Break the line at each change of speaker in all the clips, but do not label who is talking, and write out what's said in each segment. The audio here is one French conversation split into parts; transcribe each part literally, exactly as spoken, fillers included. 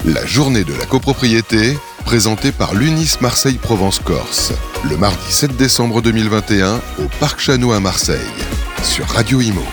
La journée de la copropriété, présentée par l'Unis Marseille Provence-Corse, le mardi sept décembre deux mille vingt et un au Parc Chano à Marseille, sur Radio Imo.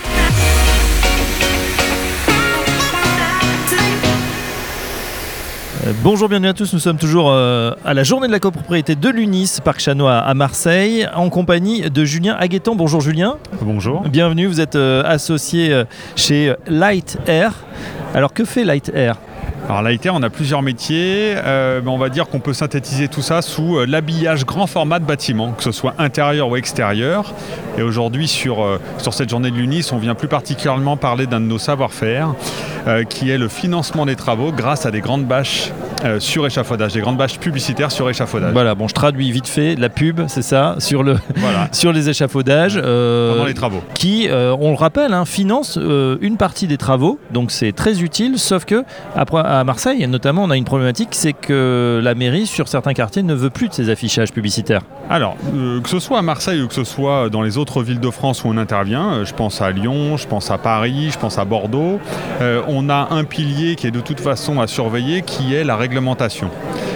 Bonjour, bienvenue à tous. Nous sommes toujours euh, à la journée de la copropriété de l'Unis, Parc Chano à, à Marseille, en compagnie de Julien Agueton. Bonjour Julien.
Bonjour.
Bienvenue, vous êtes euh, associé euh, chez Light Air. Alors que fait Light Air ?
Alors Light Air, on a plusieurs métiers, euh, mais on va dire qu'on peut synthétiser tout ça sous euh, l'habillage grand format de bâtiments, que ce soit intérieur ou extérieur. Et aujourd'hui, sur, euh, sur cette journée de l'Unis, on vient plus particulièrement parler d'un de nos savoir-faire, euh, qui est le financement des travaux grâce à des grandes bâches euh, sur échafaudage, des grandes bâches publicitaires sur échafaudage.
Voilà, bon, je traduis vite fait, la pub, c'est ça, sur, le
voilà.
sur les échafaudages. Euh,
Pendant les travaux.
Qui, euh, on le rappelle, hein, finance euh, une partie des travaux, donc c'est très utile, sauf que après, à Marseille, notamment, on a une problématique, c'est que la mairie, sur certains quartiers, ne veut plus de ces affichages publicitaires.
Alors, euh, que ce soit à Marseille ou que ce soit dans les autres villes de France où on intervient, euh, je pense à Lyon, je pense à Paris, je pense à Bordeaux, euh, on a un pilier qui est de toute façon à surveiller, qui est la réglementation.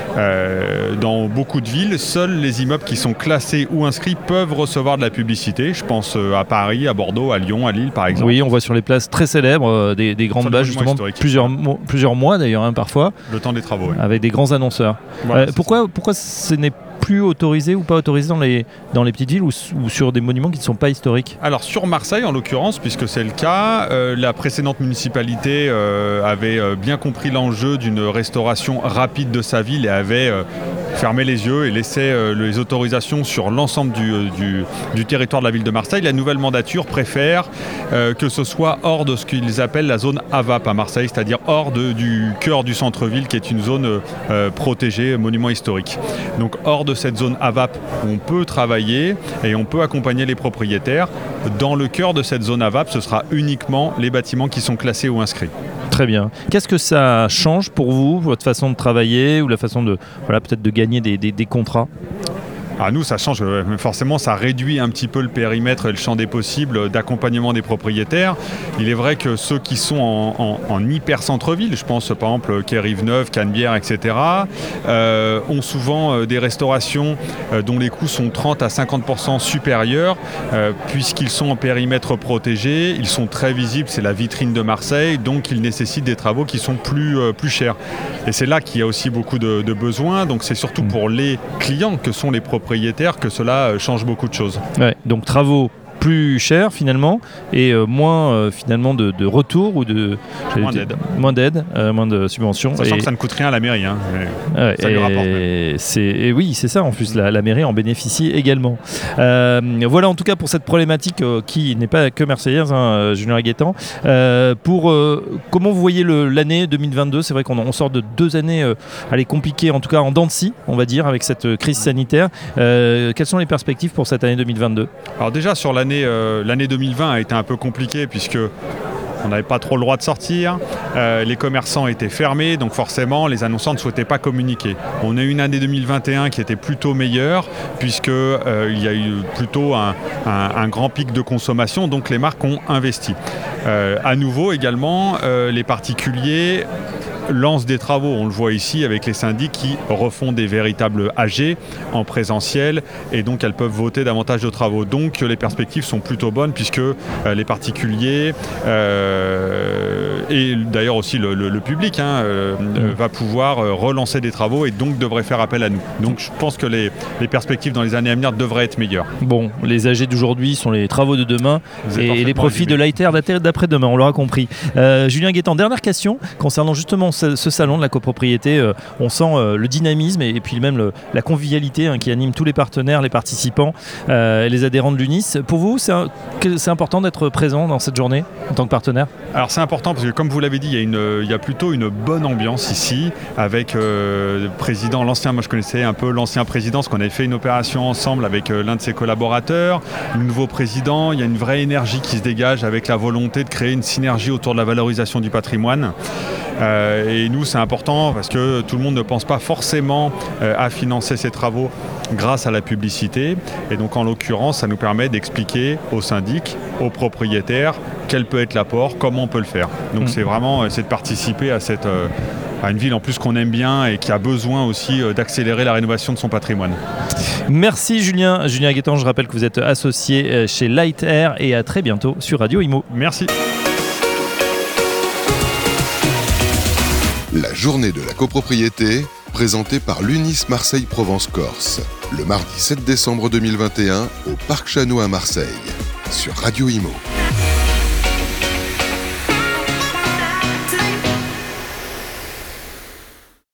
Euh, dans beaucoup de villes, seuls les immeubles qui sont classés ou inscrits peuvent recevoir de la publicité. Je pense euh, à Paris, à Bordeaux, à Lyon, à Lille par exemple.
Oui, on voit sur les places très célèbres euh, des, des grandes bâches, justement, plusieurs, mo- plusieurs mois d'ailleurs, hein, parfois.
Le temps des travaux, oui.
Avec des grands annonceurs.
Voilà,
euh, pourquoi, pourquoi ce n'est plus autorisé ou pas autorisé dans les, dans les petites villes ou, ou sur des monuments qui ne sont pas historiques ?
Alors sur Marseille en l'occurrence, puisque c'est le cas, euh, la précédente municipalité euh, avait euh, bien compris l'enjeu d'une restauration rapide de sa ville et avait euh, fermé les yeux et laissé euh, les autorisations sur l'ensemble du, euh, du, du territoire de la ville de Marseille. La nouvelle mandature préfère euh, que ce soit hors de ce qu'ils appellent la zone A V A P à Marseille, c'est-à-dire hors de, du cœur du centre-ville qui est une zone euh, protégée, monument historique. Donc hors de cette zone A V A P, on peut travailler et on peut accompagner les propriétaires. Dans le cœur de cette zone A V A P, ce sera uniquement les bâtiments qui sont classés ou inscrits.
Très bien. Qu'est-ce que ça change pour vous, votre façon de travailler ou la façon de, voilà, peut-être de gagner des, des, des contrats ?
À nous, ça change, forcément, ça réduit un petit peu le périmètre et le champ des possibles d'accompagnement des propriétaires. Il est vrai que ceux qui sont en, en, en hyper centre-ville, je pense par exemple quai Rive-Neuve, Canebière, et cetera, euh, ont souvent euh, des restaurations euh, dont les coûts sont trente à cinquante pour cent supérieurs, euh, puisqu'ils sont en périmètre protégé, ils sont très visibles, c'est la vitrine de Marseille, donc ils nécessitent des travaux qui sont plus, euh, plus chers. Et c'est là qu'il y a aussi beaucoup de, de besoins, donc c'est surtout pour les clients que sont les propriétaires que cela change beaucoup de choses.
Ouais, donc travaux plus cher finalement et euh, moins euh, finalement de, de retour ou de
moins d'aide,
moins d'aide, euh, moins de subventions.
Sachant
et...
que ça ne coûte rien à la mairie, hein.
Ouais,
ça lui rapporte.
Et, c'est... et oui, c'est ça en plus, la, la mairie en bénéficie également. Euh, voilà en tout cas pour cette problématique euh, qui n'est pas que marseillaise, hein, Julien Agueton. Euh, pour euh, comment vous voyez le, l'année deux mille vingt-deux ? C'est vrai qu'on on sort de deux années euh, allez, compliquées, en tout cas en dents de scie, on va dire, avec cette crise sanitaire. Euh, quelles sont les perspectives pour cette année deux mille vingt-deux ?
Alors déjà sur l'année Euh, l'année deux mille vingt a été un peu compliquée puisque on n'avait pas trop le droit de sortir, euh, les commerçants étaient fermés, donc forcément les annonceurs ne souhaitaient pas communiquer. On a eu une année deux mille vingt et un qui était plutôt meilleure puisqu'il euh, y a eu plutôt un, un, un grand pic de consommation, donc les marques ont investi. Euh, à nouveau également, euh, les particuliers lancent des travaux, on le voit ici avec les syndics qui refont des véritables A G en présentiel et donc elles peuvent voter davantage de travaux. Donc les perspectives sont plutôt bonnes puisque euh, les particuliers euh, et d'ailleurs aussi le, le, le public hein, euh, mmh. va pouvoir euh, relancer des travaux et donc devrait faire appel à nous. Donc je pense que les, les perspectives dans les années à venir devraient être meilleures.
Bon, les A G d'aujourd'hui sont les travaux de demain et les profits de Light Air d'après-demain, on l'aura compris. Euh, Julien Agueton, dernière question concernant justement ce, ce salon de la copropriété. Euh, on sent euh, le dynamisme et, et puis même le, la convivialité hein, qui anime tous les partenaires, les participants euh, et les adhérents de l'Unis. Pour vous, c'est, un, c'est important d'être présent dans cette journée en tant que partenaire ?
Alors c'est important parce que comme vous l'avez dit, il y a, une, il y a plutôt une bonne ambiance ici avec euh, le président, l'ancien, moi je connaissais un peu l'ancien président parce qu'on avait fait une opération ensemble avec euh, l'un de ses collaborateurs, le nouveau président, il y a une vraie énergie qui se dégage avec la volonté de créer une synergie autour de la valorisation du patrimoine. Euh, et nous, c'est important parce que tout le monde ne pense pas forcément euh, à financer ces travaux grâce à la publicité. Et donc, en l'occurrence, ça nous permet d'expliquer aux syndics, aux propriétaires, quel peut être l'apport, comment on peut le faire. Donc, mmh. c'est vraiment c'est de participer à cette... Euh, à une ville en plus qu'on aime bien et qui a besoin aussi euh, d'accélérer la rénovation de son patrimoine.
Merci Julien. Julien Guettan, je rappelle que vous êtes associé chez Light Air et à très bientôt sur Radio Imo.
Merci.
La journée de la copropriété, présentée par l'Unis Marseille Provence Corse, le mardi sept décembre deux mille vingt et un au Parc Chanois à Marseille, sur Radio Imo.